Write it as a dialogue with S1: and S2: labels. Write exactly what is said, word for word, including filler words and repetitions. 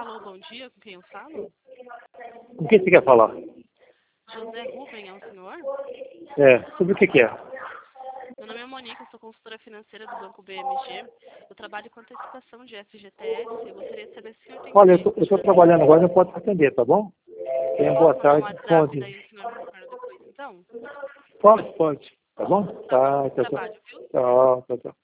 S1: Alô, bom dia, com quem eu falo?
S2: Com quem você quer falar?
S1: José Rubem, é o senhor?
S2: É, sobre o que que é?
S1: Meu nome é Monique, eu sou consultora financeira do Banco B M G. Eu trabalho com antecipação de F G T S. Eu gostaria de saber se o senhor tem
S2: Olha, eu
S1: interesse
S2: tô, eu tô
S1: de fazer...
S2: trabalhando agora, não pode atender, tá bom? Tenha boa
S1: Posso mandar um
S2: tarde,
S1: WhatsApp,
S2: pode.
S1: daí o senhor me retorna depois, então?
S2: Pode, pode. Tá bom?
S1: Tá bom,
S2: Tá,
S1: bom
S2: tchau, tchau.
S1: trabalho, viu?
S2: Tchau, tchau, tchau.